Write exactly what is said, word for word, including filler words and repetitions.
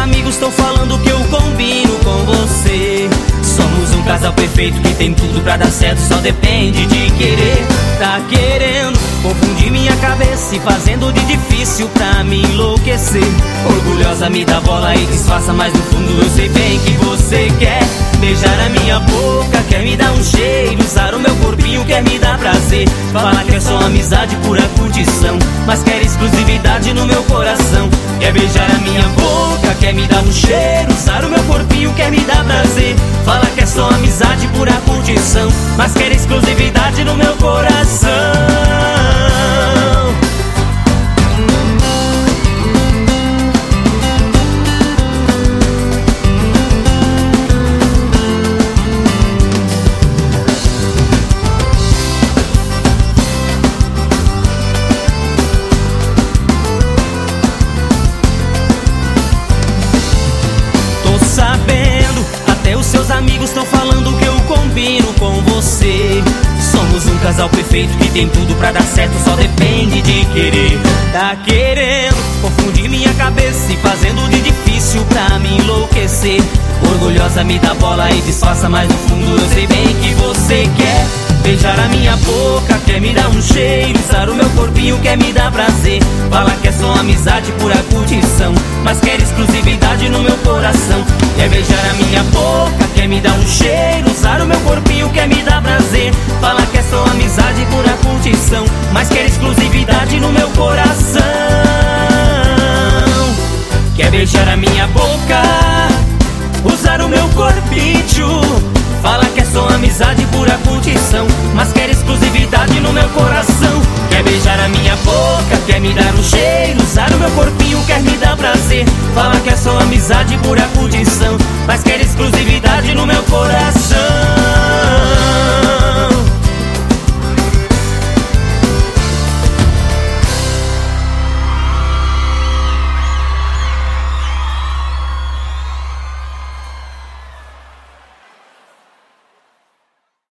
amigos estão falando que eu combino com você. Somos um casal perfeito que tem tudo pra dar certo, só depende de querer. Tá querendo confundir minha cabeça e fazendo de difícil pra me enlouquecer. Orgulhosa me dá bola e disfarça, mas no fundo eu sei bem que você quer beijar a minha boca, quer me dar um cheiro, usar o meu corpinho, quer me dar prazer. Fala que é só amizade, pura curtição, mas quer exclusividade no meu coração. Quer beijar a minha boca, quer me dar um cheiro, usar o meu corpinho, quer me dar prazer. Fala que é só amizade, pura curtição, mas quer exclusividade no meu coração. Sabendo, até os seus amigos estão falando que eu combino com você. Somos um casal perfeito que tem tudo pra dar certo, só depende de querer. Tá querendo confundir minha cabeça e fazendo de difícil pra me enlouquecer. Orgulhosa me dá bola e disfarça, mas no fundo eu sei bem que você quer beijar a minha boca, quer me dar um cheiro, usar o meu corpinho, quer me dar prazer. Fala que é só amizade, pura curtição, mas quer exclusividade no meu coração. Quer beijar a minha boca, quer me dar um cheiro, usar o meu corpinho, quer me dar prazer. Fala que é só amizade, pura curtição, mas quer exclusividade no meu coração. Quer beijar a minha boca, usar o meu corpinho. Fala que é só amizade, pura curtição, mas quer exclusividade no meu coração. Quer beijar a minha boca, quer me dar um cheiro, usar o meu corpinho,